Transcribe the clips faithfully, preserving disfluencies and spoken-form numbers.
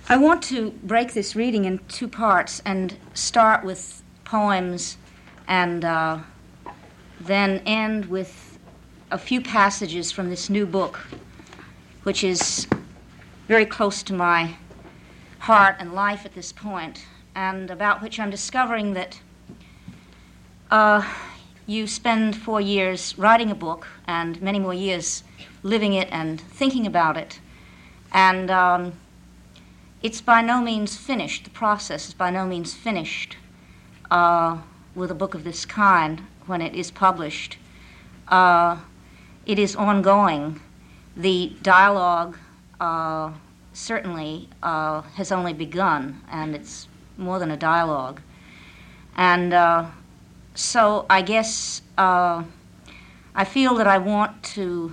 I want to break this reading in two parts and start with poems and uh, then end with a few passages from this new book, which is very close to my heart and life at this point, and about which I'm discovering that uh, you spend four years writing a book and many more years living it and thinking about it. And um, it's by no means finished. The process is by no means finished uh, with a book of this kind when it is published. Uh, it is ongoing. The dialogue uh, certainly uh, has only begun, and it's more than a dialogue. And uh, so I guess uh, I feel that I want to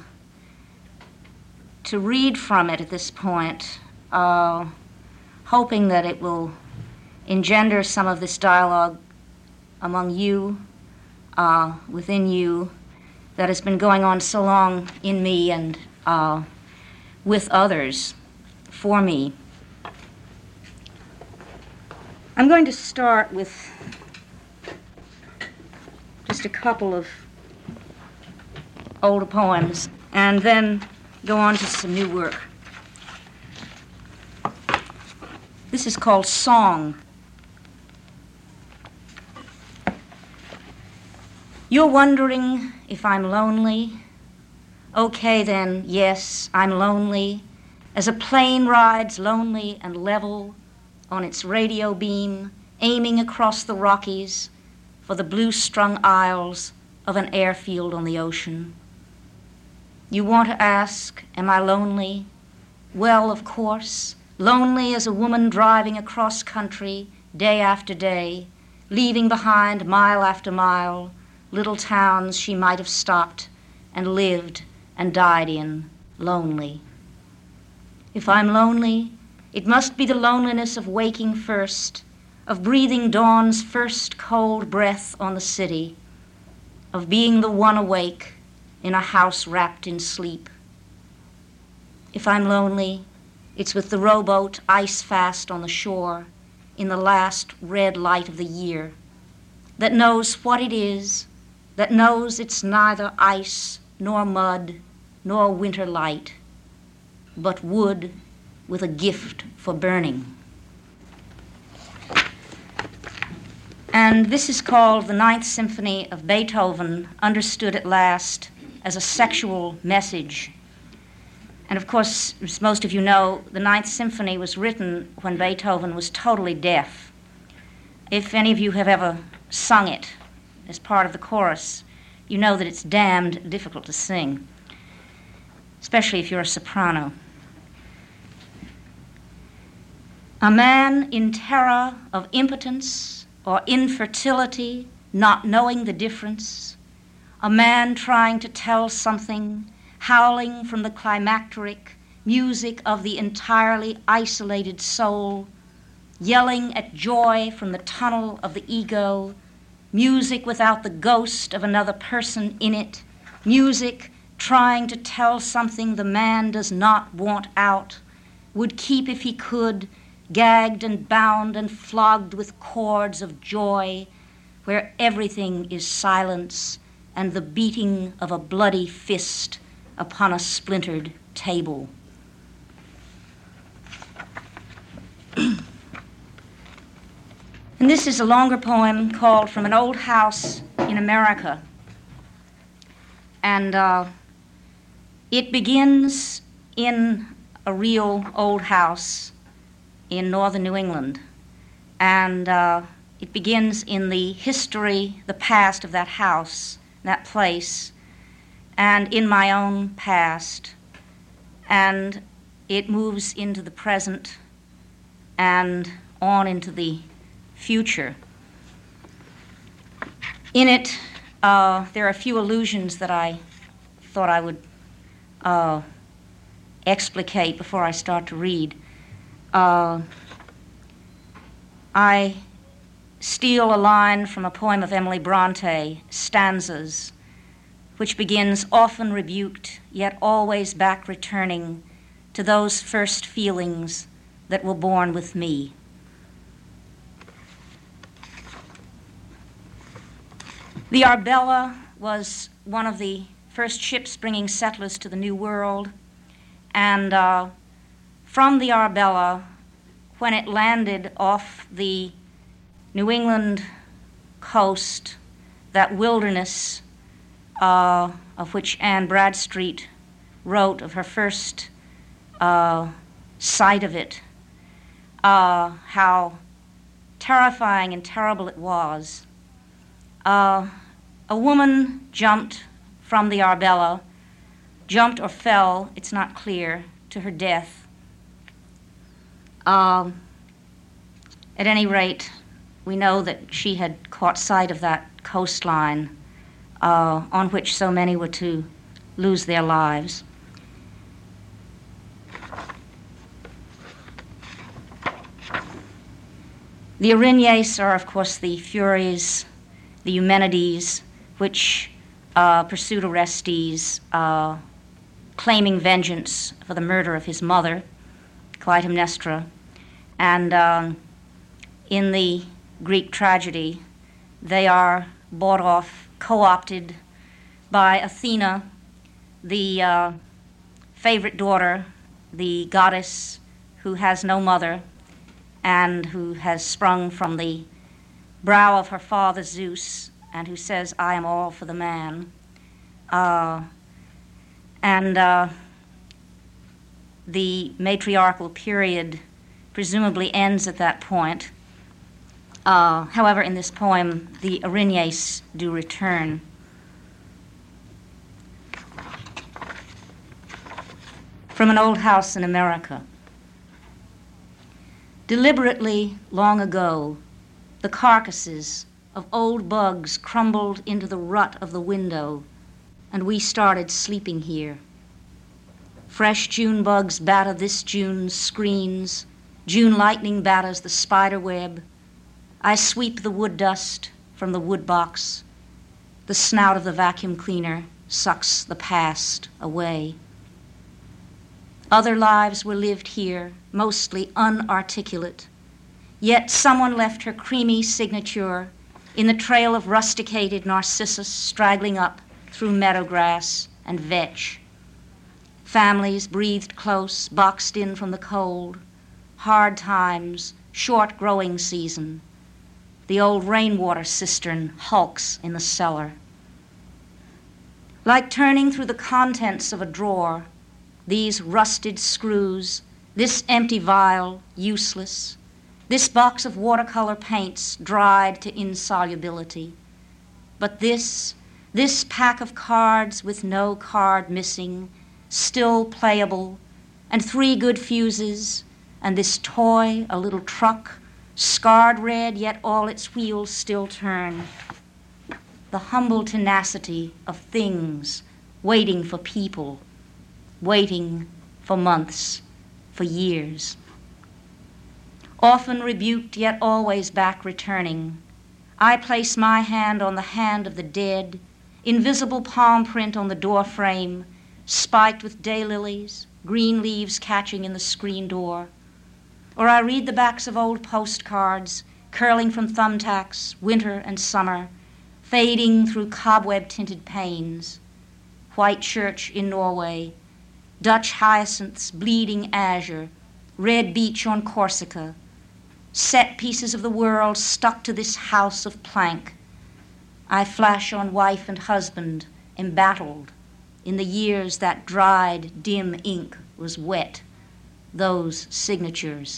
to read from it at this point, uh, hoping that it will engender some of this dialogue among you, uh, within you, that has been going on so long in me and uh, with others, for me. I'm going to start with just a couple of older poems and then go on to some new work. This is called Song. You're wondering if I'm lonely? Okay then, yes, I'm lonely, as a plane rides lonely and level on its radio beam, aiming across the Rockies for the blue-strung isles of an airfield on the ocean. You want to ask, am I lonely? Well, of course, lonely as a woman driving across country day after day, leaving behind mile after mile little towns she might have stopped and lived and died in, lonely. If I'm lonely, it must be the loneliness of waking first, of breathing dawn's first cold breath on the city, of being the one awake in a house wrapped in sleep. If I'm lonely, it's with the rowboat ice fast on the shore in the last red light of the year, that knows what it is, that knows it's neither ice nor mud nor winter light, but wood with a gift for burning. And this is called the Ninth Symphony of Beethoven, understood at last as a sexual message. And of course, as most of you know, the Ninth Symphony was written when Beethoven was totally deaf. If any of you have ever sung it as part of the chorus, you know that it's damned difficult to sing, especially if you're a soprano. A man in terror of impotence or infertility, not knowing the difference, a man trying to tell something, howling from the climacteric music of the entirely isolated soul, yelling at joy from the tunnel of the ego, music without the ghost of another person in it, music trying to tell something the man does not want out, would keep if he could, gagged and bound and flogged with cords of joy, where everything is silence and the beating of a bloody fist upon a splintered table. And this is a longer poem called From an Old House in America. And uh, it begins in a real old house in northern New England. And uh, it begins in the history, the past of that house, that place, and in my own past. And it moves into the present and on into the future. In it, uh, there are a few allusions that I thought I would uh, explicate before I start to read. Uh, I steal a line from a poem of Emily Bronte, Stanzas, which begins, often rebuked, yet always back returning to those first feelings that were born with me. The Arbella was one of the first ships bringing settlers to the New World, and uh, from the Arbella, when it landed off the New England coast, that wilderness uh, of which Anne Bradstreet wrote of her first uh, sight of it, uh, how terrifying and terrible it was. Uh, a woman jumped from the Arbella, jumped or fell, it's not clear, to her death. Uh, at any rate, we know that she had caught sight of that coastline uh, on which so many were to lose their lives. The Erinyes are, of course, the Furies, the Eumenides, which uh, pursued Orestes, uh, claiming vengeance for the murder of his mother, Clytemnestra. And uh, in the Greek tragedy, they are bought off, co-opted by Athena, the uh, favorite daughter, the goddess who has no mother and who has sprung from the brow of her father Zeus, and who says, I am all for the man. Uh, and uh, the matriarchal period presumably ends at that point. Uh, however, in this poem, the Erinyes do return. From an old house in America. Deliberately, long ago, the carcasses of old bugs crumbled into the rut of the window, and we started sleeping here. Fresh June bugs batter this June's screens. June lightning batters the spider web. I sweep the wood dust from the wood box. The snout of the vacuum cleaner sucks the past away. Other lives were lived here, mostly unarticulate. Yet someone left her creamy signature in the trail of rusticated narcissus straggling up through meadowgrass and vetch. Families breathed close, boxed in from the cold. Hard times, short growing season. The old rainwater cistern hulks in the cellar. Like turning through the contents of a drawer, these rusted screws, this empty vial, useless, this box of watercolor paints dried to insolubility. But this, this pack of cards with no card missing, still playable, and three good fuses, and this toy, a little truck, scarred red, yet all its wheels still turn. The humble tenacity of things waiting for people, waiting for months, for years. Often rebuked, yet always back returning, I place my hand on the hand of the dead, invisible palm print on the door frame, spiked with daylilies, green leaves catching in the screen door. Or I read the backs of old postcards, curling from thumbtacks, winter and summer, fading through cobweb-tinted panes. White church in Norway, Dutch hyacinths bleeding azure, red beach on Corsica, set pieces of the world stuck to this house of plank. I flash on wife and husband, embattled, in the years that dried, dim ink was wet, those signatures.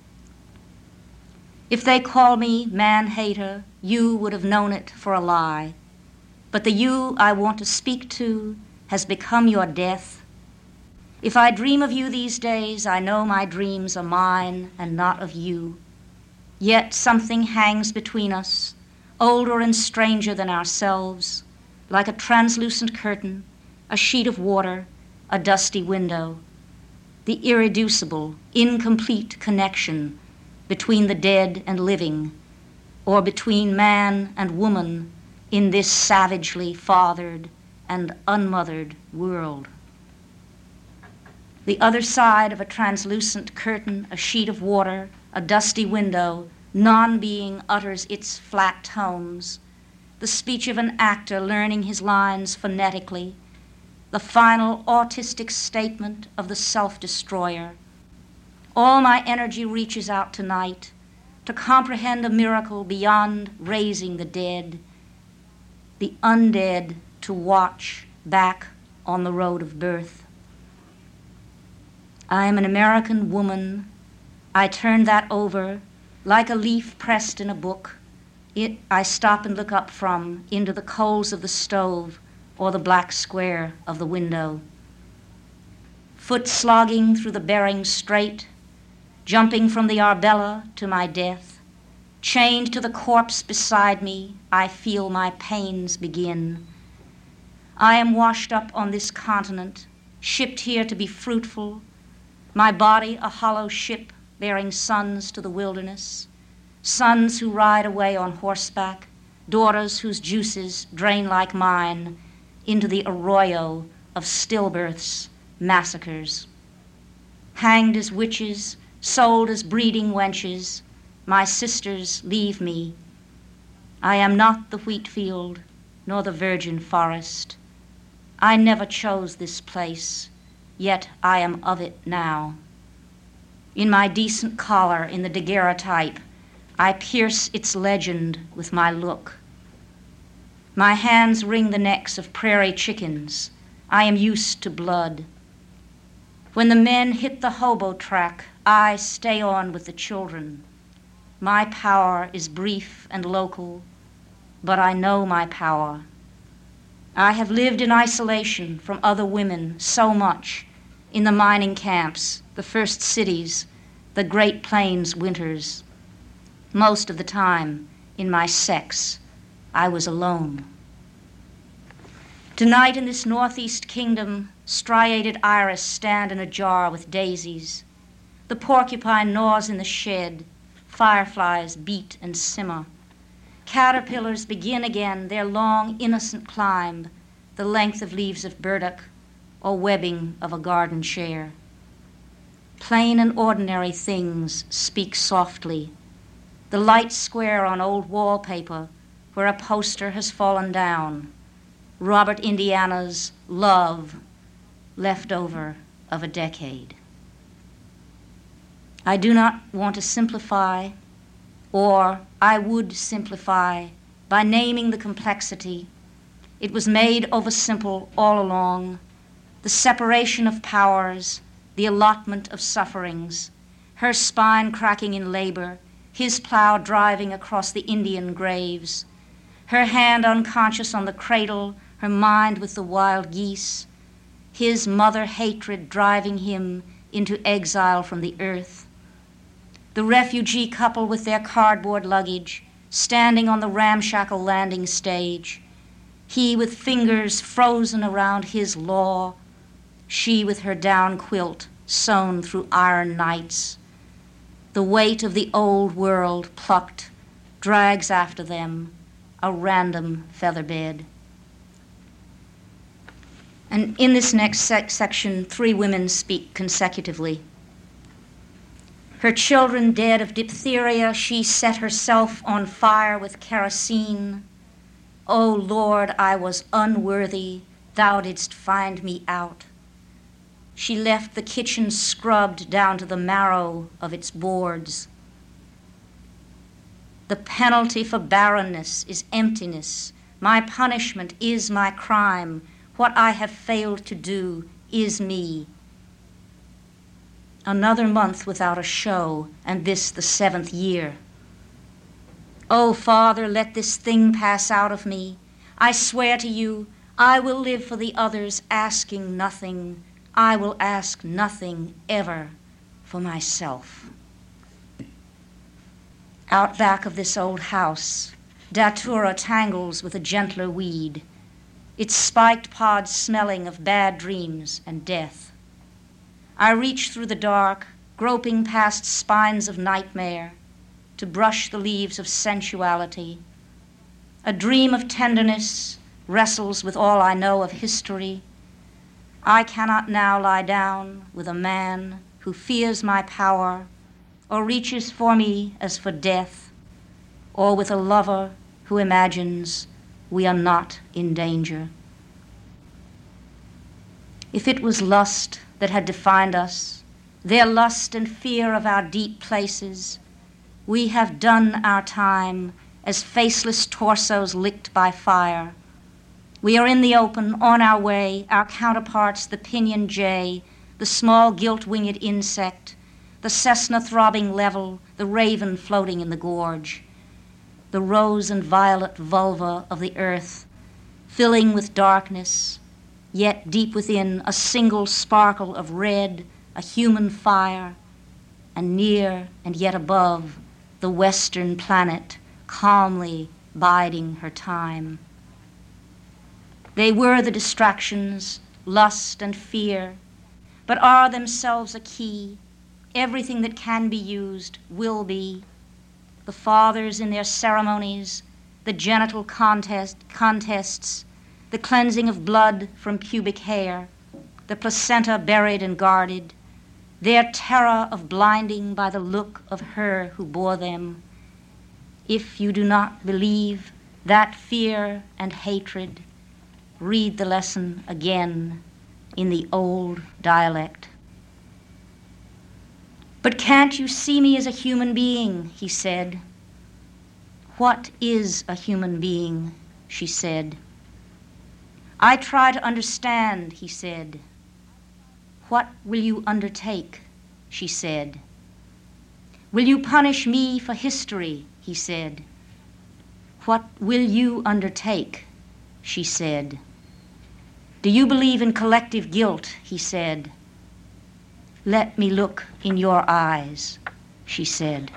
If they call me man-hater, you would have known it for a lie. But the you I want to speak to has become your death. If I dream of you these days, I know my dreams are mine and not of you. Yet something hangs between us, older and stranger than ourselves, like a translucent curtain, a sheet of water, a dusty window. The irreducible, incomplete connection between the dead and living, or between man and woman in this savagely fathered and unmothered world. The other side of a translucent curtain, a sheet of water, a dusty window, non-being utters its flat tones, the speech of an actor learning his lines phonetically, the final autistic statement of the self-destroyer. All my energy reaches out tonight to comprehend a miracle beyond raising the dead, the undead to watch back on the road of birth. I am an American woman. I turn that over like a leaf pressed in a book. It, I stop and look up from into the coals of the stove or the black square of the window. Foot slogging through the Bering Strait, jumping from the Arbella to my death, chained to the corpse beside me, I feel my pains begin. I am washed up on this continent, shipped here to be fruitful, my body a hollow ship bearing sons to the wilderness, sons who ride away on horseback, daughters whose juices drain like mine into the arroyo of stillbirths, massacres. Hanged as witches, sold as breeding wenches, my sisters leave me. I am not the wheat field, nor the virgin forest. I never chose this place, yet I am of it now. In my decent collar in the daguerreotype, I pierce its legend with my look. My hands wring the necks of prairie chickens. I am used to blood. When the men hit the hobo track, I stay on with the children. My power is brief and local, but I know my power. I have lived in isolation from other women so much in the mining camps, the first cities, the Great Plains winters. Most of the time, in my sex, I was alone. Tonight in this northeast kingdom, striated iris stand in a jar with daisies. The porcupine gnaws in the shed. Fireflies beat and simmer. Caterpillars begin again their long, innocent climb, the length of leaves of burdock or webbing of a garden chair. Plain and ordinary things speak softly. The light square on old wallpaper where a poster has fallen down. Robert Indiana's Love, left over of a decade. I do not want to simplify, or I would simplify by naming the complexity. It was made over simple all along. The separation of powers, the allotment of sufferings, her spine cracking in labor, his plow driving across the Indian graves, her hand unconscious on the cradle, her mind with the wild geese, his mother hatred driving him into exile from the earth. The refugee couple with their cardboard luggage, standing on the ramshackle landing stage, he with fingers frozen around his law, she with her down quilt sewn through iron nights. The weight of the old world plucked drags after them a random feather bed. And in this next sec- section, three women speak consecutively. Her children dead of diphtheria, she set herself on fire with kerosene. O Lord, I was unworthy, thou didst find me out. She left the kitchen scrubbed down to the marrow of its boards. The penalty for barrenness is emptiness. My punishment is my crime. What I have failed to do is me. Another month without a show, and this the seventh year. Oh, Father, let this thing pass out of me. I swear to you, I will live for the others, asking nothing. I will ask nothing ever for myself. Out back of this old house, datura tangles with a gentler weed, its spiked pods smelling of bad dreams and death. I reach through the dark, groping past spines of nightmare, to brush the leaves of sensuality. A dream of tenderness wrestles with all I know of history. I cannot now lie down with a man who fears my power or reaches for me as for death, or with a lover who imagines we are not in danger. If it was lust that had defined us, their lust and fear of our deep places, we have done our time as faceless torsos licked by fire. We are in the open, on our way, our counterparts, the pinyon jay, the small gilt-winged insect, the Cessna throbbing level, the raven floating in the gorge, the rose and violet vulva of the earth, filling with darkness, yet deep within a single sparkle of red, a human fire, and near and yet above, the western planet calmly biding her time. They were the distractions, lust and fear, but are themselves a key. Everything that can be used will be. The fathers in their ceremonies, the genital contest, contests, the cleansing of blood from pubic hair, the placenta buried and guarded, their terror of blinding by the look of her who bore them. If you do not believe that fear and hatred, read the lesson again in the old dialect. But can't you see me as a human being, he said. What is a human being, she said. I try to understand, he said. What will you undertake, she said. Will you punish me for history, he said. What will you undertake, she said. Do you believe in collective guilt, he said. Let me look in your eyes, she said.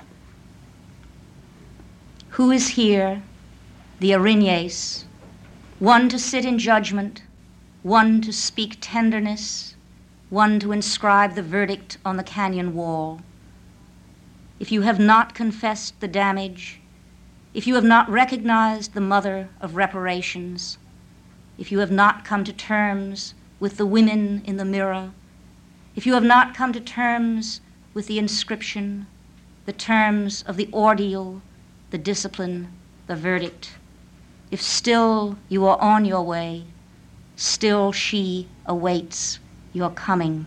Who is here, the Erinyes, one to sit in judgment, one to speak tenderness, one to inscribe the verdict on the canyon wall? If you have not confessed the damage, if you have not recognized the mother of reparations, if you have not come to terms with the women in the mirror, if you have not come to terms with the inscription, the terms of the ordeal, the discipline, the verdict, if still you are on your way, still she awaits your coming.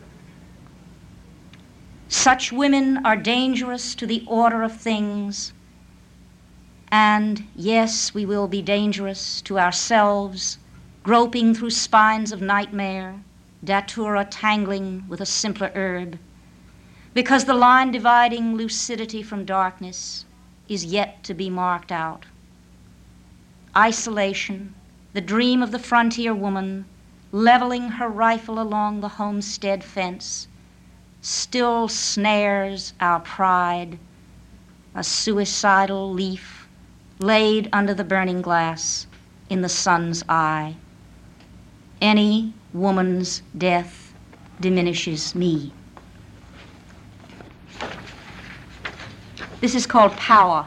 Such women are dangerous to the order of things, and yes, we will be dangerous to ourselves, groping through spines of nightmare, datura tangling with a simpler herb, because the line dividing lucidity from darkness is yet to be marked out. Isolation, the dream of the frontier woman, leveling her rifle along the homestead fence, still snares our pride, a suicidal leaf laid under the burning glass in the sun's eye. Any woman's death diminishes me. This is called Power.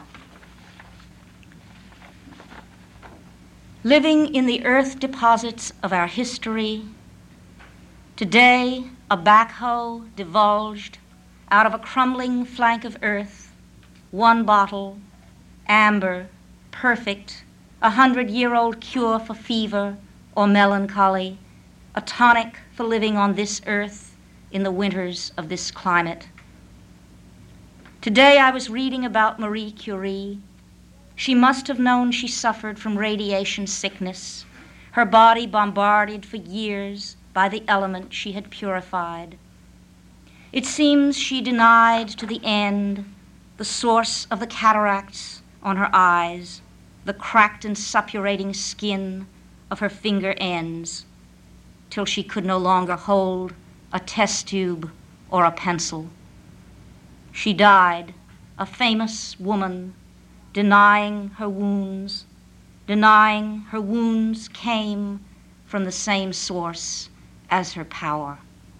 Living in the earth deposits of our history, today a backhoe divulged out of a crumbling flank of earth, one bottle, amber, perfect, a hundred-year-old cure for fever or melancholy, a tonic for living on this earth in the winters of this climate. Today I was reading about Marie Curie. She must have known she suffered from radiation sickness, her body bombarded for years by the element she had purified. It seems she denied to the end the source of the cataracts on her eyes, the cracked and suppurating skin of her finger ends, till she could no longer hold a test tube or a pencil. She died, a famous woman, denying her wounds, denying her wounds came from the same source as her power.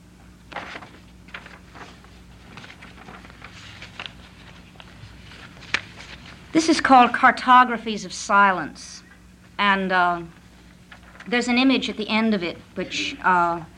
This is called Cartographies of Silence, and uh, there's an image at the end of it which uh,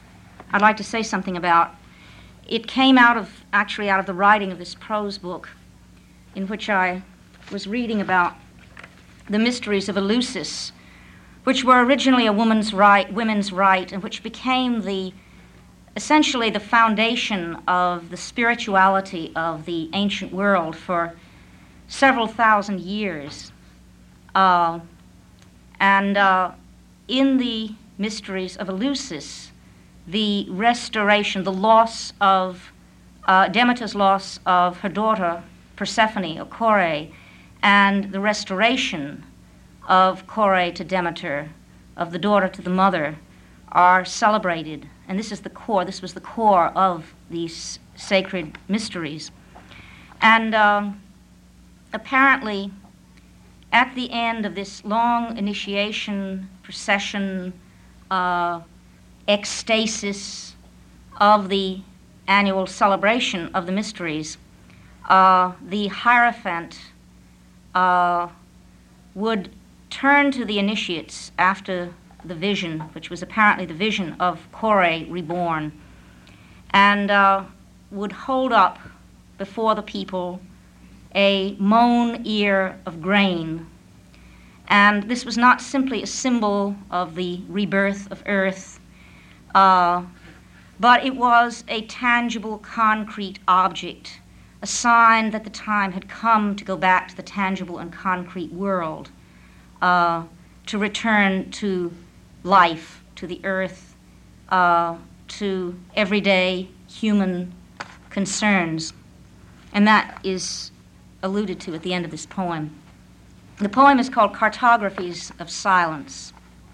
I'd like to say something about. It came out of, actually out of the writing of this prose book in which I was reading about the mysteries of Eleusis, which were originally a woman's right, women's right, and which became the, essentially the foundation of the spirituality of the ancient world for several thousand years. Uh, and uh, in the mysteries of Eleusis, the restoration, the loss of, uh, Demeter's loss of her daughter Persephone, or Kore, and the restoration of Kore to Demeter, of the daughter to the mother, are celebrated. And this is the core, this was the core of these sacred mysteries. And um, apparently, at the end of this long initiation, procession, uh, ecstasis of the annual celebration of the mysteries, uh, the Hierophant uh, would turn to the initiates after the vision, which was apparently the vision of Kore reborn, and uh, would hold up before the people a mown ear of grain. And this was not simply a symbol of the rebirth of earth, uh, but it was a tangible, concrete object, a sign that the time had come to go back to the tangible and concrete world, uh, to return to life, to the earth, uh, to everyday human concerns. And that is alluded to at the end of this poem. The poem is called Cartographies of Silence.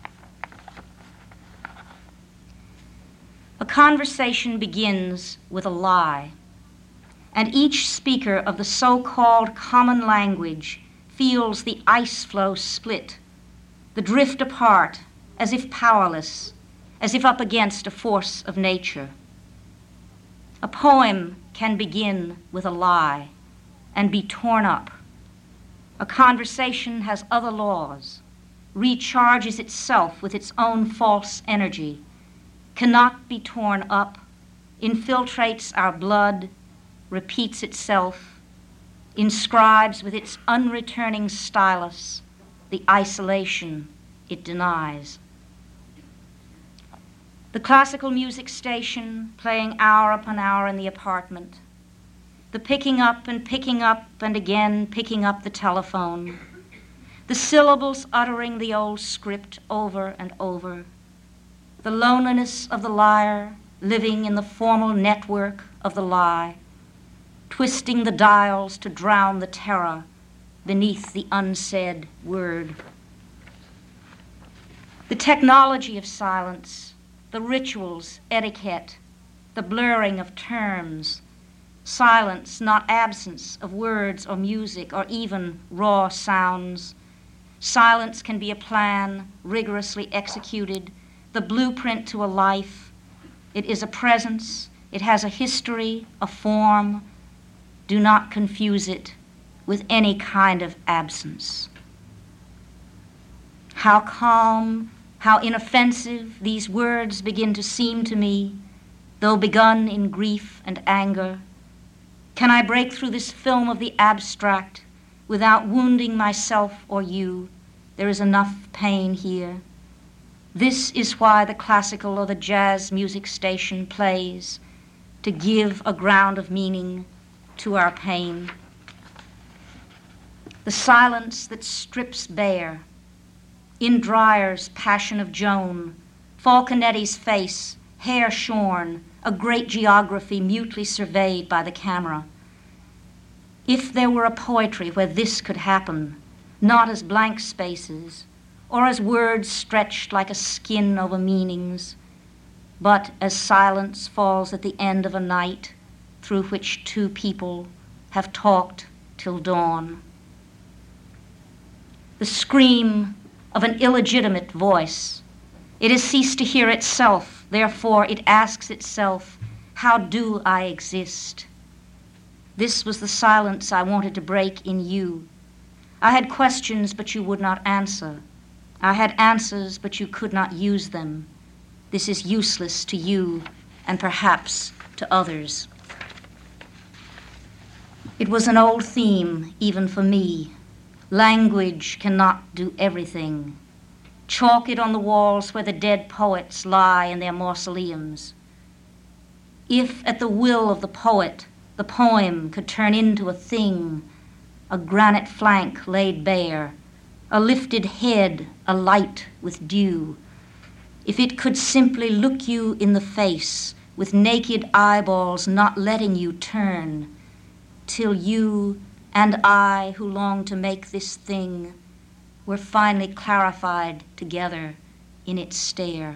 A conversation begins with a lie, and each speaker of the so-called common language feels the ice flow split, the drift apart, as if powerless, as if up against a force of nature. A poem can begin with a lie and be torn up. A conversation has other laws, recharges itself with its own false energy, cannot be torn up, infiltrates our blood, repeats itself, inscribes with its unreturning stylus the isolation it denies. The classical music station playing hour upon hour in the apartment, the picking up and picking up and again picking up the telephone, the syllables uttering the old script over and over, the loneliness of the liar living in the formal network of the lie, twisting the dials to drown the terror beneath the unsaid word. The technology of silence, the rituals, etiquette, the blurring of terms, silence, not absence of words or music or even raw sounds. Silence can be a plan rigorously executed, the blueprint to a life. It is a presence, it has a history, a form. Do not confuse it with any kind of absence. How calm, how inoffensive these words begin to seem to me, though begun in grief and anger. Can I break through this film of the abstract without wounding myself or you? There is enough pain here. This is why the classical or the jazz music station plays, to give a ground of meaning to our pain. The silence that strips bare, in Dryer's Passion of Joan, Falconetti's face, hair shorn, a great geography mutely surveyed by the camera. If there were a poetry where this could happen, not as blank spaces, or as words stretched like a skin over meanings, but as silence falls at the end of a night through which two people have talked till dawn. The scream of an illegitimate voice. It has ceased to hear itself, therefore it asks itself, how do I exist? This was the silence I wanted to break in you. I had questions, but you would not answer. I had answers, but you could not use them. This is useless to you, and perhaps to others. It was an old theme, even for me. Language cannot do everything. Chalk it on the walls where the dead poets lie in their mausoleums. If at the will of the poet, the poem could turn into a thing, a granite flank laid bare, a lifted head alight with dew, if it could simply look you in the face with naked eyeballs not letting you turn, till you and I, who long to make this thing, were finally clarified together in its stare.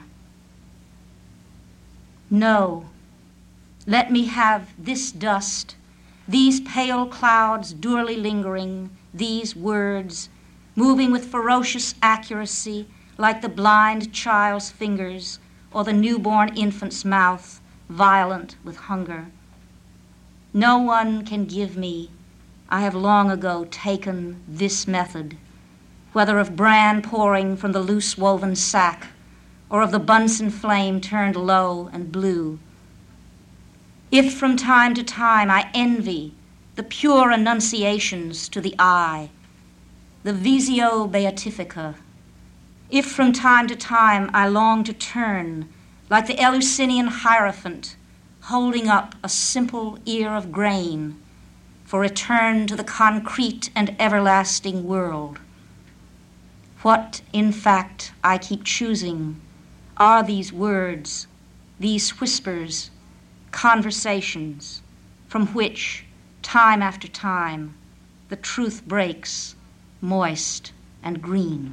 No, let me have this dust, these pale clouds dourly lingering, these words, moving with ferocious accuracy like the blind child's fingers or the newborn infant's mouth, violent with hunger. No one can give me, I have long ago taken this method, whether of bran pouring from the loose woven sack or of the Bunsen flame turned low and blue. If from time to time I envy the pure enunciations to the eye, the Visio Beatifica, if from time to time I long to turn like the Eleusinian Hierophant holding up a simple ear of grain for return to the concrete and everlasting world, what, in fact, I keep choosing are these words, these whispers, conversations, from which, time after time, the truth breaks, moist and green.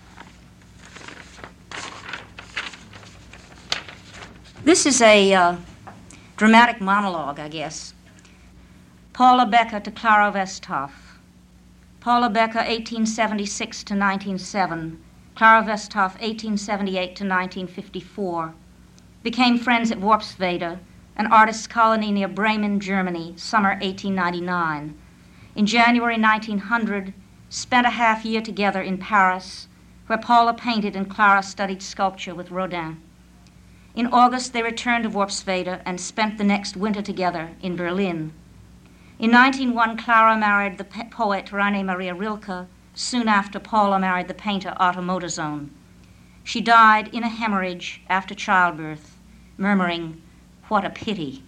This is a uh, dramatic monologue, I guess. Paula Becker to Clara Westhoff. Paula Becker, eighteen seventy-six to nineteen oh seven. Clara Westhoff, eighteen seventy-eight to nineteen fifty-four. Became friends at Worpswede, an artist's colony near Bremen, Germany, summer eighteen ninety-nine. In January nineteen hundred, spent a half year together in Paris, where Paula painted and Clara studied sculpture with Rodin. In August, they returned to Worpswede and spent the next winter together in Berlin. In nineteen oh one, Clara married the poet Rainer Maria Rilke. Soon after, Paula married the painter Otto Modersohn. She died in a hemorrhage after childbirth, murmuring, "What a pity."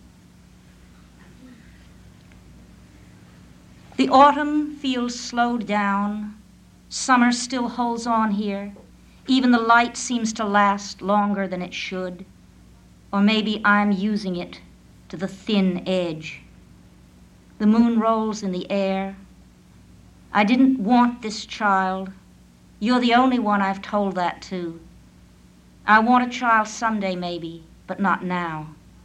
The autumn feels slowed down. Summer still holds on here. Even the light seems to last longer than it should. Or maybe I'm using it to the thin edge. The moon rolls in the air. I didn't want this child. You're the only one I've told that to. I want a child someday maybe, but not now.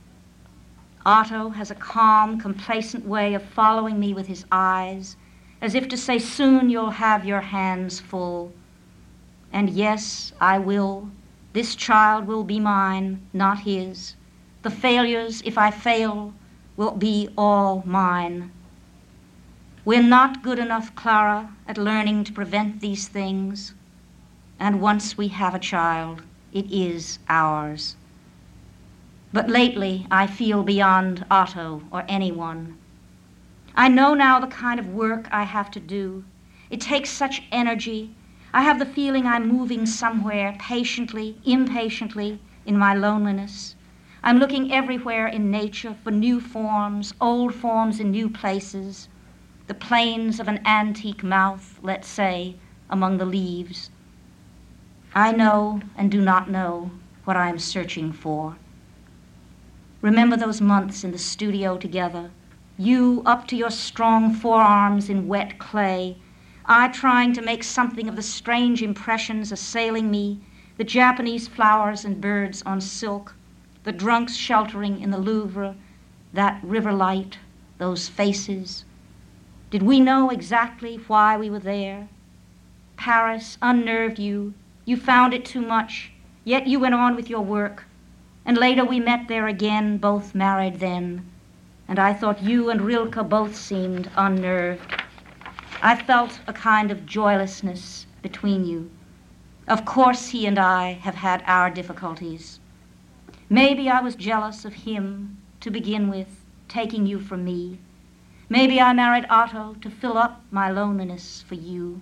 Otto has a calm, complacent way of following me with his eyes, as if to say, soon you'll have your hands full. And yes, I will. This child will be mine, not his. The failures, if I fail, will be all mine. We're not good enough, Clara, at learning to prevent these things. And once we have a child, it is ours. But lately, I feel beyond Otto or anyone. I know now the kind of work I have to do. It takes such energy. I have the feeling I'm moving somewhere patiently, impatiently, in my loneliness. I'm looking everywhere in nature for new forms, old forms in new places, the plains of an antique mouth, let's say, among the leaves. I know and do not know what I am searching for. Remember those months in the studio together, you up to your strong forearms in wet clay, I trying to make something of the strange impressions assailing me, the Japanese flowers and birds on silk, the drunks sheltering in the Louvre, that river light, those faces. Did we know exactly why we were there? Paris unnerved you. You found it too much, yet you went on with your work. And later we met there again, both married then. And I thought you and Rilke both seemed unnerved. I felt a kind of joylessness between you. Of course he and I have had our difficulties. Maybe I was jealous of him to begin with, taking you from me. Maybe I married Otto to fill up my loneliness for you.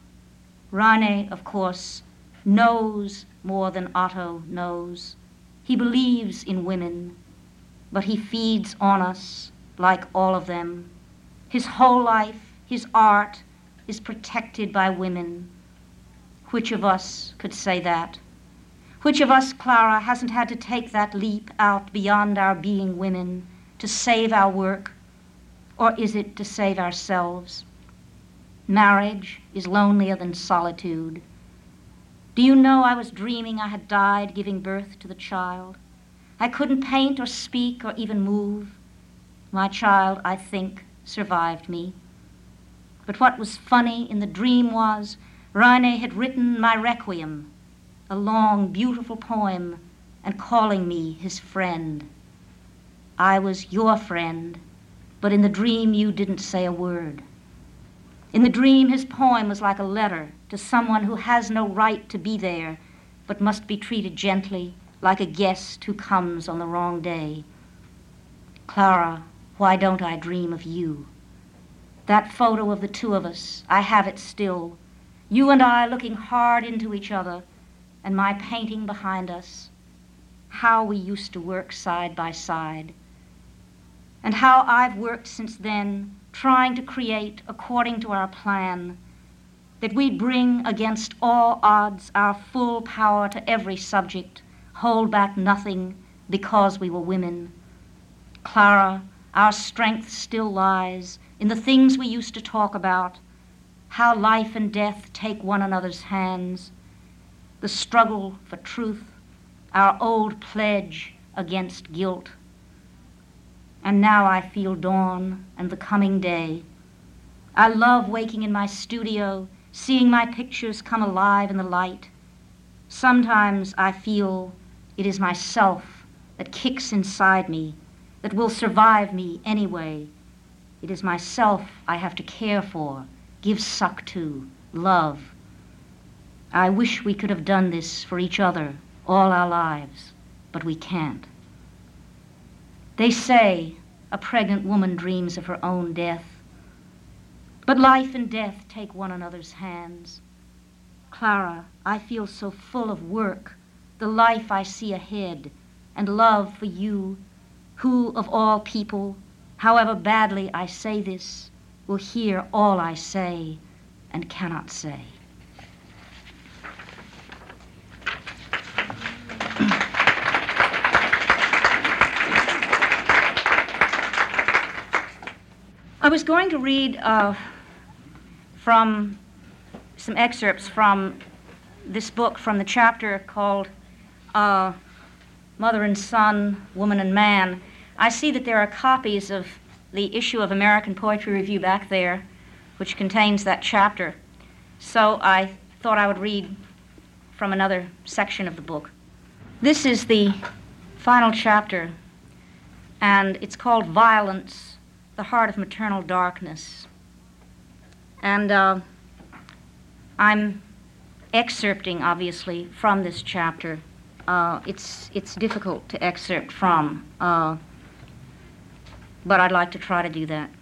Rane, of course, knows more than Otto knows. He believes in women, but he feeds on us like all of them. His whole life, his art, is protected by women. Which of us could say that? Which of us, Clara, hasn't had to take that leap out beyond our being women to save our work? Or is it to save ourselves? Marriage is lonelier than solitude. Do you know I was dreaming I had died giving birth to the child? I couldn't paint or speak or even move. My child, I think, survived me. But what was funny in the dream was Rane had written my requiem, a long, beautiful poem, and calling me his friend. I was your friend, but in the dream you didn't say a word. In the dream his poem was like a letter to someone who has no right to be there, but must be treated gently, like a guest who comes on the wrong day. Clara, why don't I dream of you? That photo of the two of us, I have it still. You and I looking hard into each other, and my painting behind us. How we used to work side by side. And how I've worked since then, trying to create, according to our plan, that we'd bring against all odds our full power to every subject, hold back nothing because we were women. Clara, our strength still lies in the things we used to talk about, how life and death take one another's hands, the struggle for truth, our old pledge against guilt. And now I feel dawn and the coming day. I love waking in my studio, seeing my pictures come alive in the light. Sometimes I feel it is myself that kicks inside me, that will survive me anyway. It is myself I have to care for, give suck to, love. I wish we could have done this for each other all our lives, but we can't. They say a pregnant woman dreams of her own death, but life and death take one another's hands. Clara, I feel so full of work, the life I see ahead, and love for you, who of all people, however badly I say this, will hear all I say and cannot say. I was going to read uh, from some excerpts from this book, from the chapter called uh, Mother and Son, Woman and Man. I see that there are copies of the issue of American Poetry Review back there, which contains that chapter. So I thought I would read from another section of the book. This is the final chapter, and it's called Violence, the Heart of Maternal Darkness. And uh, I'm excerpting, obviously, from this chapter. Uh, it's, it's difficult to excerpt from, uh, but I'd like to try to do that.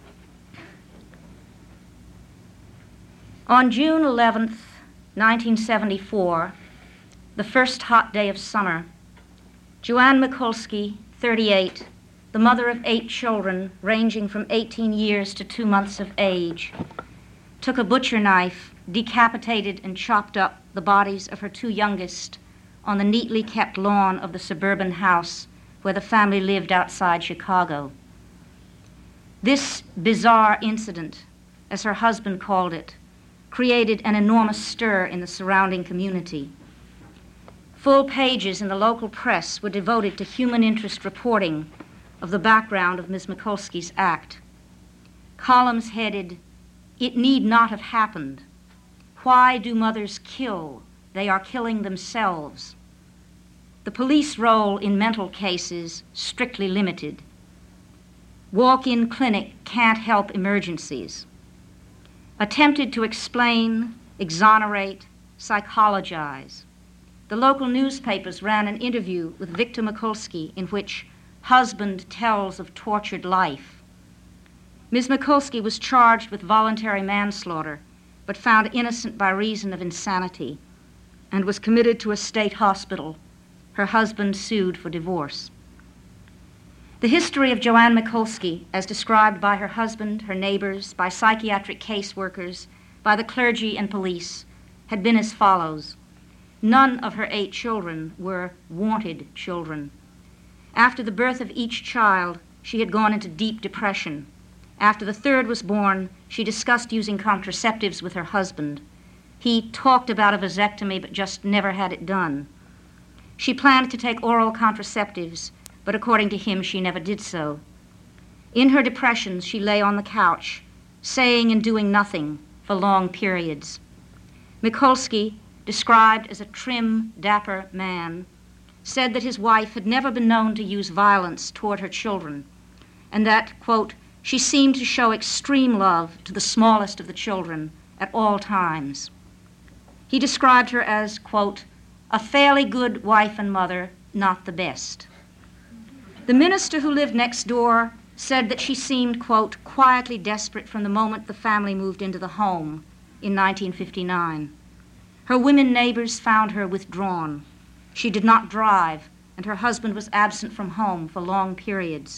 On June eleventh, nineteen seventy-four, the first hot day of summer, Joanne Mikulski, thirty-eight, the mother of eight children ranging from eighteen years to two months of age, took a butcher knife, decapitated and chopped up the bodies of her two youngest on the neatly kept lawn of the suburban house where the family lived outside Chicago. This bizarre incident, as her husband called it, created an enormous stir in the surrounding community. Full pages in the local press were devoted to human interest reporting of the background of Miz Mikulski's act. Columns headed, "It need not have happened. Why do mothers kill? They are killing themselves. The police role in mental cases strictly limited. Walk-in clinic can't help emergencies. Attempted to explain, exonerate, psychologize. the local newspapers ran an interview with Victor Mikulski in which husband tells of tortured life. Miz Mikulski was charged with voluntary manslaughter, but found innocent by reason of insanity, and was committed to a state hospital. Her husband sued for divorce. The history of Joanne Mikulski, as described by her husband, her neighbors, by psychiatric caseworkers, by the clergy and police, had been as follows. None of her eight children were wanted children. After the birth of each child, she had gone into deep depression. After the third was born, she discussed using contraceptives with her husband. He talked about a vasectomy, but just never had it done. She planned to take oral contraceptives, but according to him, she never did so. In her depressions, she lay on the couch, saying and doing nothing for long periods. Mikulski, described as a trim, dapper man, said that his wife had never been known to use violence toward her children, and that, quote, she seemed to show extreme love to the smallest of the children at all times. He described her as, quote, a fairly good wife and mother, not the best. The minister who lived next door said that she seemed, quote, quietly desperate from the moment the family moved into the home in nineteen fifty-nine. Her women neighbors found her withdrawn. She did not drive, and her husband was absent from home for long periods.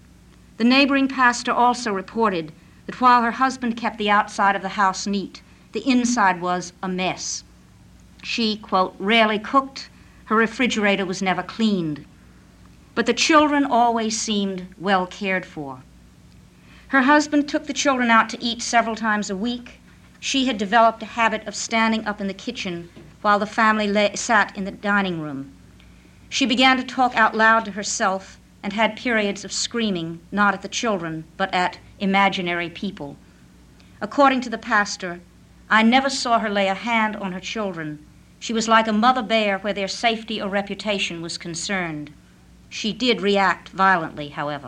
The neighboring pastor also reported that while her husband kept the outside of the house neat, the inside was a mess. She, quote, rarely cooked, her refrigerator was never cleaned. But the children always seemed well cared for. Her husband took the children out to eat several times a week. She had developed a habit of standing up in the kitchen while the family lay, sat in the dining room. She began to talk out loud to herself and had periods of screaming, not at the children, but at imaginary people. According to the pastor, I never saw her lay a hand on her children. She was like a mother bear where their safety or reputation was concerned. She did react violently, however.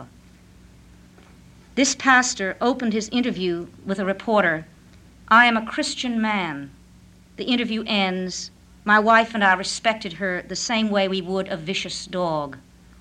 This pastor opened his interview with a reporter, I am a Christian man. The interview ends, my wife and I respected her the same way we would a vicious dog.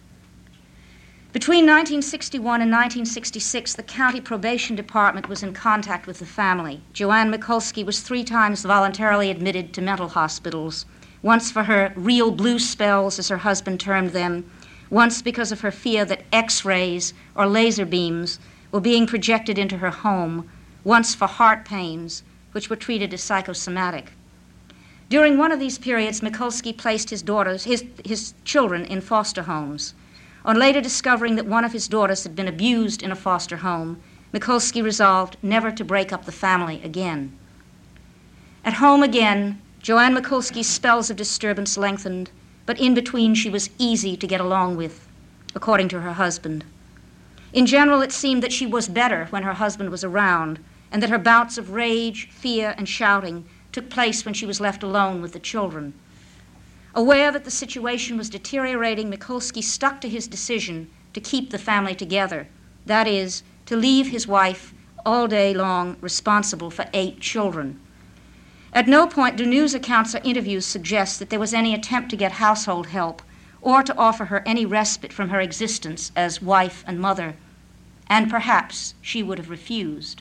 Between nineteen sixty-one and nineteen sixty-six, the county probation department was in contact with the family. Joanne Mikulski was three times voluntarily admitted to mental hospitals, once for her real blue spells, as her husband termed them, once because of her fear that X-rays or laser beams were being projected into her home, once for heart pains, which were treated as psychosomatic. During one of these periods, Mikulski placed his daughters, his, his children in foster homes. On later discovering that one of his daughters had been abused in a foster home, Mikulski resolved never to break up the family again. At home again, Joanne Mikulski's spells of disturbance lengthened, but in between she was easy to get along with, according to her husband. In general, it seemed that she was better when her husband was around, and that her bouts of rage, fear, and shouting took place when she was left alone with the children. Aware that the situation was deteriorating, Mikulski stuck to his decision to keep the family together, that is, to leave his wife all day long responsible for eight children. At no point do news accounts or interviews suggest that there was any attempt to get household help or to offer her any respite from her existence as wife and mother, and perhaps she would have refused.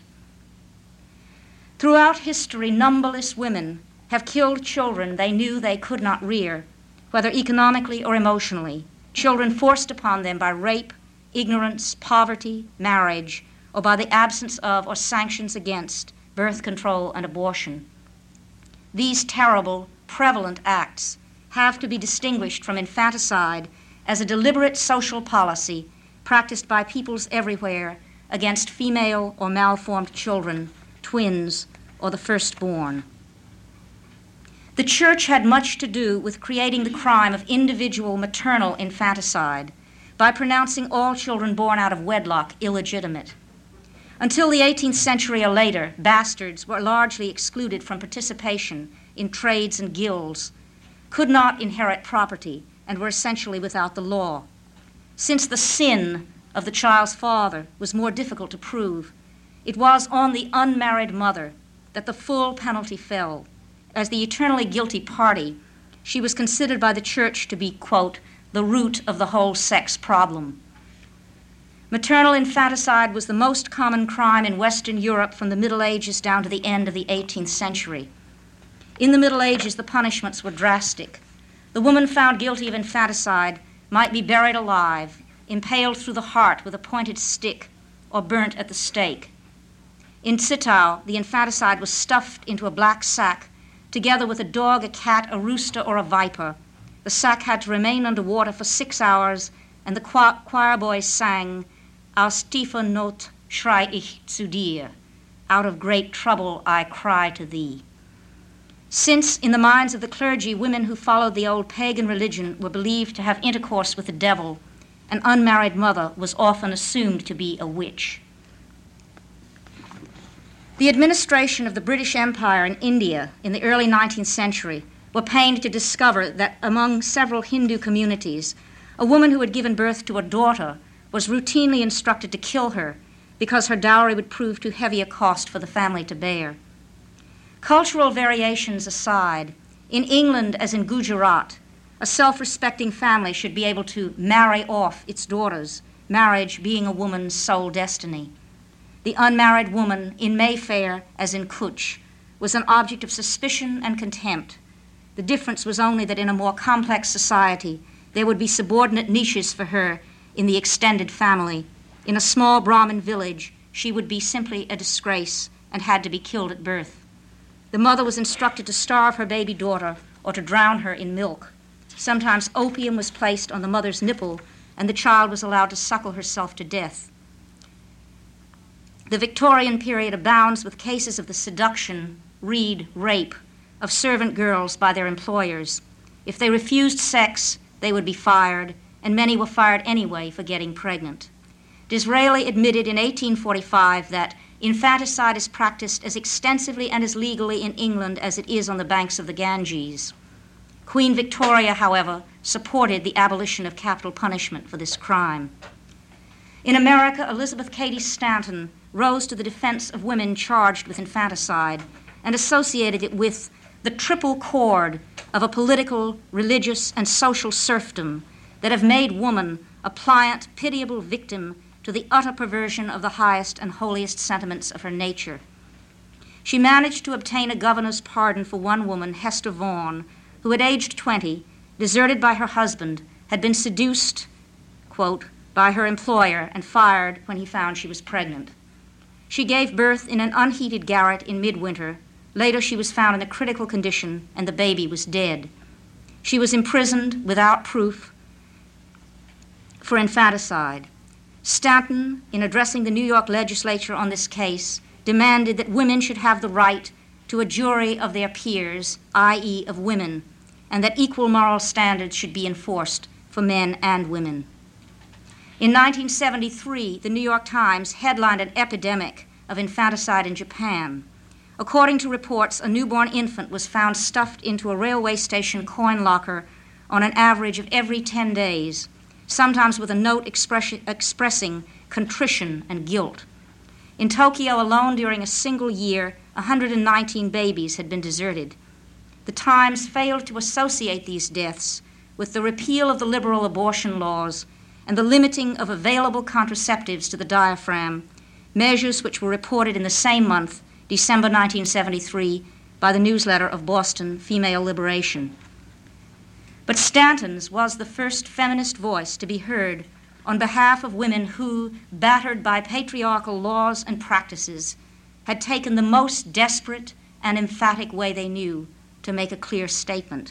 Throughout history, numberless women have killed children they knew they could not rear, whether economically or emotionally, children forced upon them by rape, ignorance, poverty, marriage, or by the absence of or sanctions against birth control and abortion. These terrible, prevalent acts have to be distinguished from infanticide as a deliberate social policy practiced by peoples everywhere against female or malformed children, twins, or the firstborn. The church had much to do with creating the crime of individual maternal infanticide by pronouncing all children born out of wedlock illegitimate. Until the eighteenth century or later, bastards were largely excluded from participation in trades and guilds, could not inherit property, and were essentially without the law. Since the sin of the child's father was more difficult to prove, it was on the unmarried mother that the full penalty fell, as the eternally guilty party she was considered by the church to be, quote, the root of the whole sex problem. Maternal infanticide was the most common crime in Western Europe from the Middle Ages down to the end of the eighteenth century. In the Middle Ages, the punishments were drastic. The woman found guilty of infanticide might be buried alive, impaled through the heart with a pointed stick, or burnt at the stake. In Zittau, the infanticide was stuffed into a black sack, together with a dog, a cat, a rooster, or a viper. The sack had to remain under water for six hours, and the choir boys sang, Aus tiefer Not schrei ich zu dir, out of great trouble I cry to thee. Since, in the minds of the clergy, women who followed the old pagan religion were believed to have intercourse with the devil, an unmarried mother was often assumed to be a witch. The administration of the British Empire in India in the early nineteenth century were pained to discover that among several Hindu communities, a woman who had given birth to a daughter was routinely instructed to kill her because her dowry would prove too heavy a cost for the family to bear. Cultural variations aside, in England as in Gujarat, a self-respecting family should be able to marry off its daughters, marriage being a woman's sole destiny. The unmarried woman in Mayfair, as in Kutch, was an object of suspicion and contempt. The difference was only that in a more complex society, there would be subordinate niches for her in the extended family. In a small Brahmin village, she would be simply a disgrace and had to be killed at birth. The mother was instructed to starve her baby daughter or to drown her in milk. Sometimes opium was placed on the mother's nipple, and the child was allowed to suckle herself to death. The Victorian period abounds with cases of the seduction, read rape, of servant girls by their employers. If they refused sex, they would be fired, and many were fired anyway for getting pregnant. Disraeli admitted in eighteen forty-five that infanticide is practiced as extensively and as legally in England as it is on the banks of the Ganges. Queen Victoria, however, supported the abolition of capital punishment for this crime. In America, Elizabeth Cady Stanton rose to the defense of women charged with infanticide and associated it with the triple cord of a political, religious, and social serfdom that have made woman a pliant, pitiable victim to the utter perversion of the highest and holiest sentiments of her nature. She managed to obtain a governor's pardon for one woman, Hester Vaughan, who at age twenty, deserted by her husband, had been seduced, quote, by her employer and fired when he found she was pregnant. She gave birth in an unheated garret in midwinter. Later she was found in a critical condition and the baby was dead. She was imprisoned without proof for infanticide. Stanton, in addressing the New York legislature on this case, demanded that women should have the right to a jury of their peers, that is of women, and that equal moral standards should be enforced for men and women. In nineteen seventy-three, the New York Times headlined an epidemic of infanticide in Japan. According to reports, a newborn infant was found stuffed into a railway station coin locker on an average of every ten days, sometimes with a note express- expressing contrition and guilt. In Tokyo alone, during a single year, one hundred nineteen babies had been deserted. The Times failed to associate these deaths with the repeal of the liberal abortion laws and the limiting of available contraceptives to the diaphragm, measures which were reported in the same month, December nineteen seventy-three, by the newsletter of Boston Female Liberation. But Stanton's was the first feminist voice to be heard on behalf of women who, battered by patriarchal laws and practices, had taken the most desperate and emphatic way they knew to make a clear statement.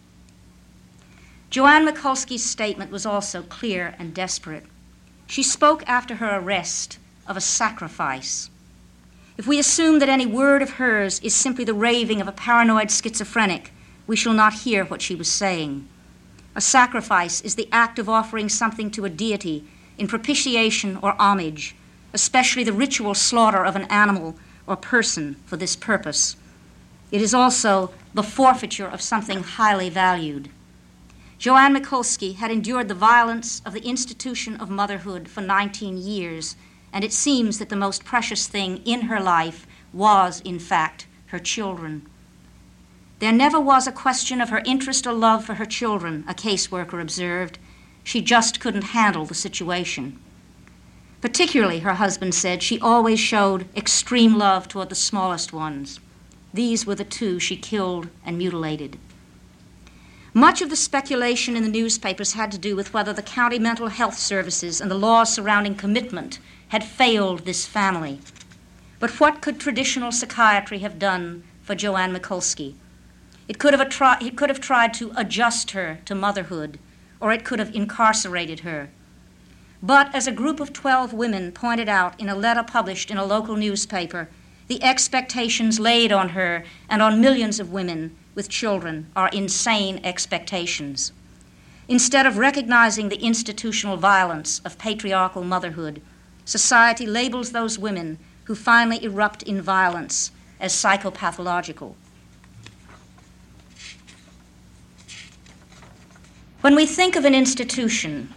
Joanne Mikulski's statement was also clear and desperate. She spoke after her arrest of a sacrifice. If we assume that any word of hers is simply the raving of a paranoid schizophrenic, we shall not hear what she was saying. A sacrifice is the act of offering something to a deity in propitiation or homage, especially the ritual slaughter of an animal or person for this purpose. It is also the forfeiture of something highly valued. Joanne Mikulski had endured the violence of the institution of motherhood for nineteen years, and it seems that the most precious thing in her life was, in fact, her children. There never was a question of her interest or love for her children, a caseworker observed. She just couldn't handle the situation. Particularly, her husband said, she always showed extreme love toward the smallest ones. These were the two she killed and mutilated. Much of the speculation in the newspapers had to do with whether the county mental health services and the laws surrounding commitment had failed this family. But what could traditional psychiatry have done for Joanne Mikulski? It could have, tri- it could have tried to adjust her to motherhood, or it could have incarcerated her. But as a group of twelve women pointed out in a letter published in a local newspaper, the expectations laid on her and on millions of women with children are insane expectations. Instead of recognizing the institutional violence of patriarchal motherhood, society labels those women who finally erupt in violence as psychopathological. When we think of an institution,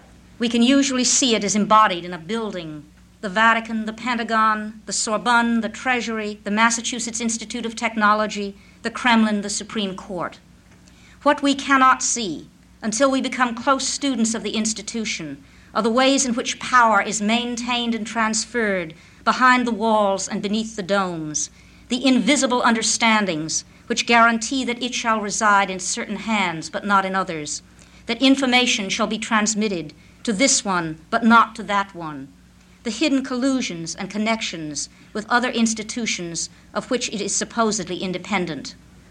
we can usually see it as embodied in a building: the Vatican, the Pentagon, the Sorbonne, the Treasury, the Massachusetts Institute of Technology, the Kremlin, the Supreme Court. What we cannot see until we become close students of the institution are the ways in which power is maintained and transferred behind the walls and beneath the domes, the invisible understandings which guarantee that it shall reside in certain hands but not in others, that information shall be transmitted to this one but not to that one, the hidden collusions and connections with other institutions of which it is supposedly independent.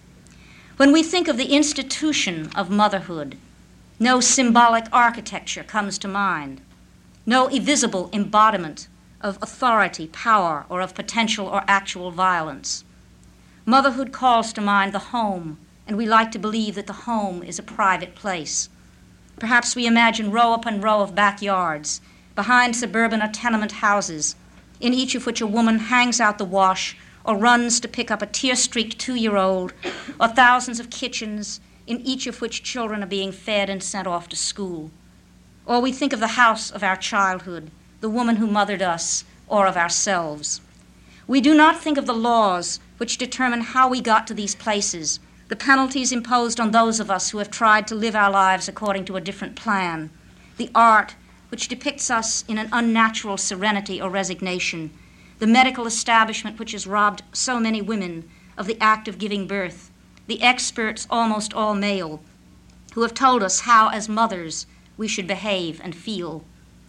When we think of the institution of motherhood, no symbolic architecture comes to mind, no invisible embodiment of authority, power, or of potential or actual violence. Motherhood calls to mind the home, and we like to believe that the home is a private place. Perhaps we imagine row upon row of backyards behind suburban or tenement houses, in each of which a woman hangs out the wash or runs to pick up a tear-streaked two-year-old, or thousands of kitchens, in each of which children are being fed and sent off to school. Or we think of the house of our childhood, the woman who mothered us, or of ourselves. We do not think of the laws which determine how we got to these places, the penalties imposed on those of us who have tried to live our lives according to a different plan, the art which depicts us in an unnatural serenity or resignation, the medical establishment which has robbed so many women of the act of giving birth, the experts, almost all male, who have told us how, as mothers, we should behave and feel.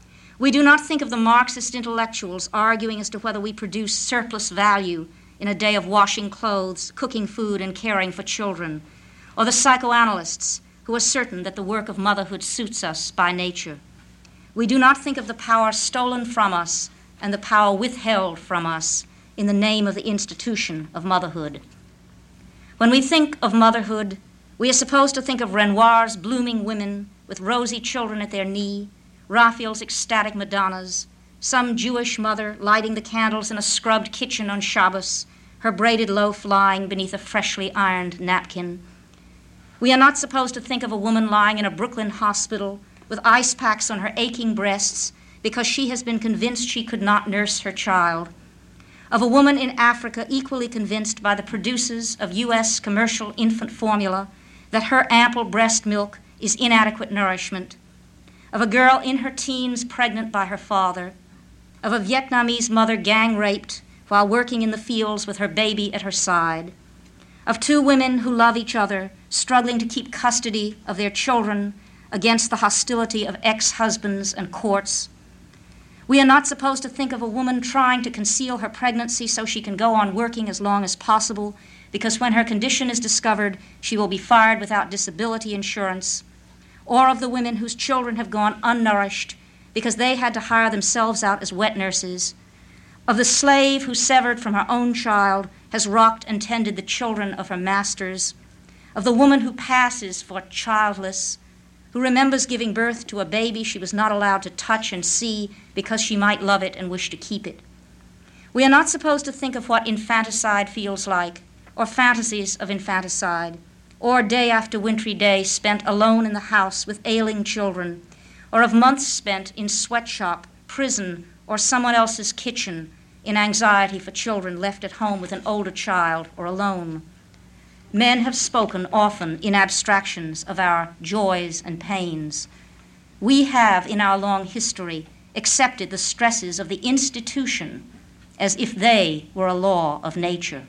We do not think of the Marxist intellectuals arguing as to whether we produce surplus value in a day of washing clothes, cooking food, and caring for children, or the psychoanalysts who are certain that the work of motherhood suits us by nature. We do not think of the power stolen from us and the power withheld from us in the name of the institution of motherhood. When we think of motherhood, we are supposed to think of Renoir's blooming women with rosy children at their knee, Raphael's ecstatic Madonnas, some Jewish mother lighting the candles in a scrubbed kitchen on Shabbos, her braided loaf lying beneath a freshly ironed napkin. We are not supposed to think of a woman lying in a Brooklyn hospital with ice packs on her aching breasts because she has been convinced she could not nurse her child, of a woman in Africa equally convinced by the producers of U S commercial infant formula that her ample breast milk is inadequate nourishment, of a girl in her teens pregnant by her father, of a Vietnamese mother gang raped while working in the fields with her baby at her side, of two women who love each other, struggling to keep custody of their children against the hostility of ex-husbands and courts. We are not supposed to think of a woman trying to conceal her pregnancy so she can go on working as long as possible, because when her condition is discovered, she will be fired without disability insurance, or of the women whose children have gone unnourished because they had to hire themselves out as wet nurses, of the slave who, severed from her own child, has rocked and tended the children of her masters, of the woman who passes for childless, who remembers giving birth to a baby she was not allowed to touch and see because she might love it and wish to keep it. We are not supposed to think of what infanticide feels like, or fantasies of infanticide, or day after wintry day spent alone in the house with ailing children, or of months spent in sweatshop, prison, or someone else's kitchen in anxiety for children left at home with an older child or alone. Men have spoken often in abstractions of our joys and pains. We have, in our long history, accepted the stresses of the institution as if they were a law of nature.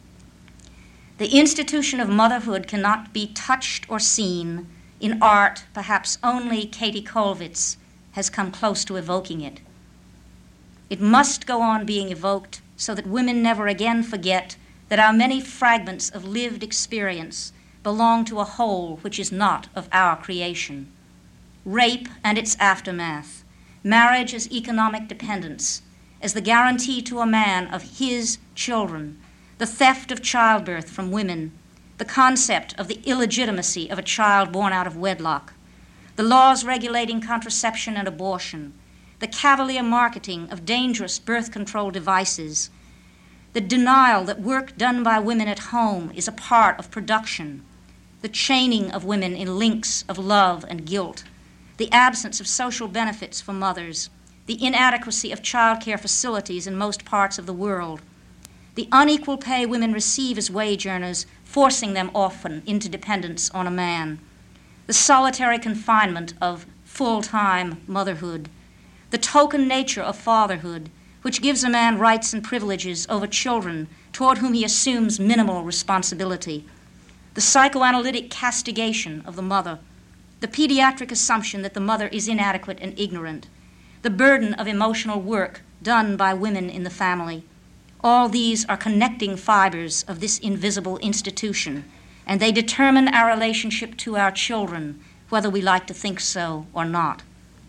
The institution of motherhood cannot be touched or seen. In art, perhaps only Katie Kollwitz has come close to evoking it. It must go on being evoked so that women never again forget that our many fragments of lived experience belong to a whole which is not of our creation. Rape and its aftermath, marriage as economic dependence, as the guarantee to a man of his children, the theft of childbirth from women, the concept of the illegitimacy of a child born out of wedlock, the laws regulating contraception and abortion, the cavalier marketing of dangerous birth control devices, the denial that work done by women at home is a part of production, the chaining of women in links of love and guilt, the absence of social benefits for mothers, the inadequacy of child care facilities in most parts of the world, the unequal pay women receive as wage earners, forcing them often into dependence on a man, the solitary confinement of full-time motherhood, the token nature of fatherhood, which gives a man rights and privileges over children toward whom he assumes minimal responsibility, the psychoanalytic castigation of the mother, the pediatric assumption that the mother is inadequate and ignorant, the burden of emotional work done by women in the family. All these are connecting fibers of this invisible institution, and they determine our relationship to our children, whether we like to think so or not.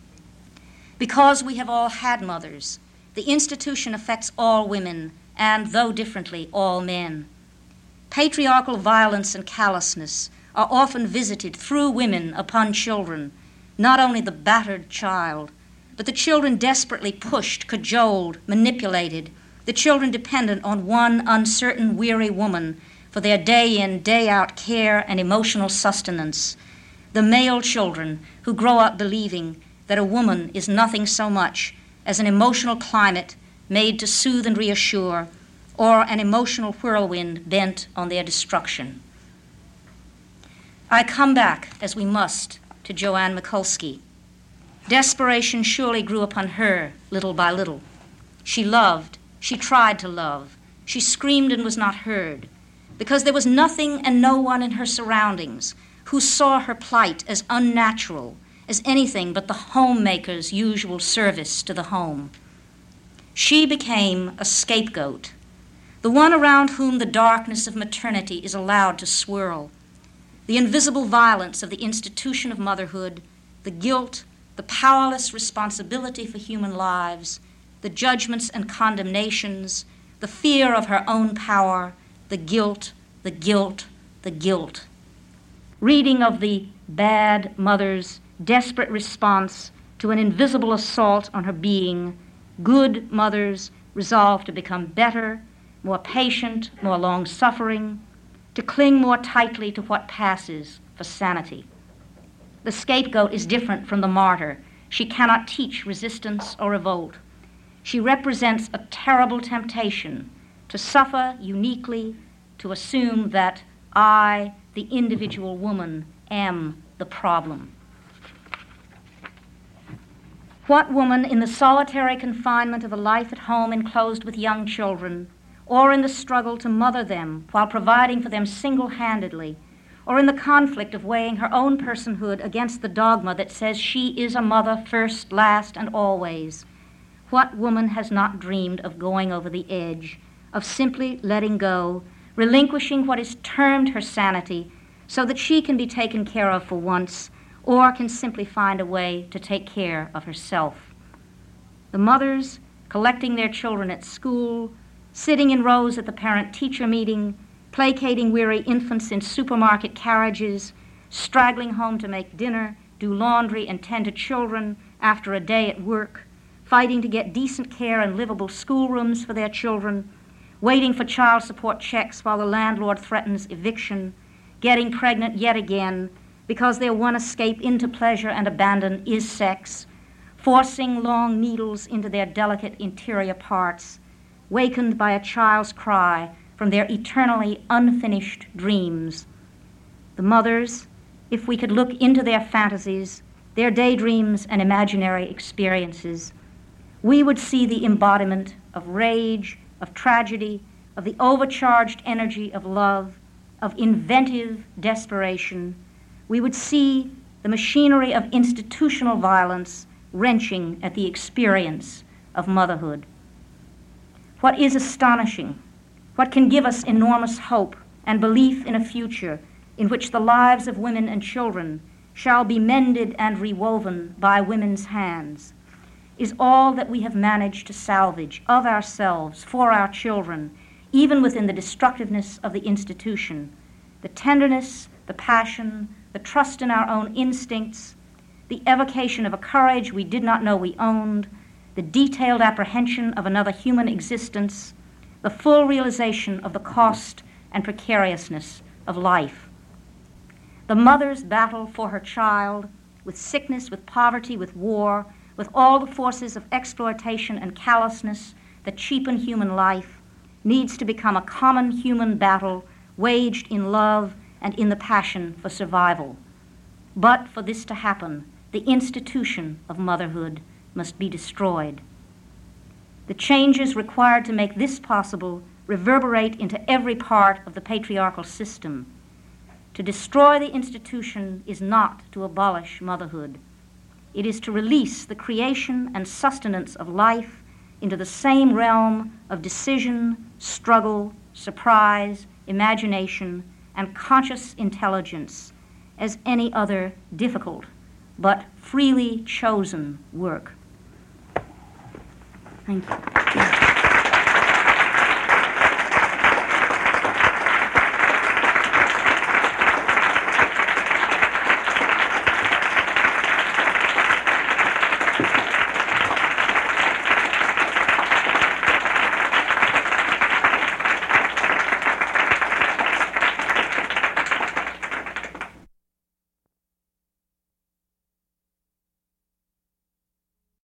Because we have all had mothers, the institution affects all women, and, though differently, all men. Patriarchal violence and callousness are often visited through women upon children, not only the battered child, but the children desperately pushed, cajoled, manipulated, the children dependent on one uncertain, weary woman for their day-in, day-out care and emotional sustenance, the male children who grow up believing that a woman is nothing so much as an emotional climate made to soothe and reassure, or an emotional whirlwind bent on their destruction. I come back, as we must, to Joanne Mikulski. Desperation surely grew upon her little by little. She loved, she tried to love, she screamed and was not heard, because there was nothing and no one in her surroundings who saw her plight as unnatural, as anything but the homemaker's usual service to the home. She became a scapegoat, the one around whom the darkness of maternity is allowed to swirl, the invisible violence of the institution of motherhood, the guilt, the powerless responsibility for human lives, the judgments and condemnations, the fear of her own power, the guilt, the guilt, the guilt. Reading of the bad mother's desperate response to an invisible assault on her being, good mothers resolve to become better, more patient, more long-suffering, to cling more tightly to what passes for sanity. The scapegoat is different from the martyr. She cannot teach resistance or revolt. She represents a terrible temptation to suffer uniquely, to assume that I, the individual woman, am the problem. What woman in the solitary confinement of a life at home enclosed with young children, or in the struggle to mother them while providing for them single-handedly, or in the conflict of weighing her own personhood against the dogma that says she is a mother first, last, and always, what woman has not dreamed of going over the edge, of simply letting go, relinquishing what is termed her sanity, so that she can be taken care of for once, or can simply find a way to take care of herself? The mothers collecting their children at school, sitting in rows at the parent-teacher meeting, placating weary infants in supermarket carriages, straggling home to make dinner, do laundry, and tend to children after a day at work, fighting to get decent care and livable schoolrooms for their children, waiting for child support checks while the landlord threatens eviction, getting pregnant yet again because their one escape into pleasure and abandon is sex, forcing long needles into their delicate interior parts, wakened by a child's cry from their eternally unfinished dreams. The mothers, if we could look into their fantasies, their daydreams and imaginary experiences, we would see the embodiment of rage, of tragedy, of the overcharged energy of love, of inventive desperation. We would see the machinery of institutional violence wrenching at the experience of motherhood. What is astonishing, what can give us enormous hope and belief in a future in which the lives of women and children shall be mended and rewoven by women's hands, is all that we have managed to salvage of ourselves, for our children, even within the destructiveness of the institution. The tenderness, the passion, the trust in our own instincts, the evocation of a courage we did not know we owned, the detailed apprehension of another human existence, the full realization of the cost and precariousness of life. The mother's battle for her child, with sickness, with poverty, with war, with all the forces of exploitation and callousness that cheapen human life, needs to become a common human battle waged in love and in the passion for survival. But for this to happen, the institution of motherhood must be destroyed. The changes required to make this possible reverberate into every part of the patriarchal system. To destroy the institution is not to abolish motherhood. It is to release the creation and sustenance of life into the same realm of decision, struggle, surprise, imagination, and conscious intelligence as any other difficult but freely chosen work. Thank you.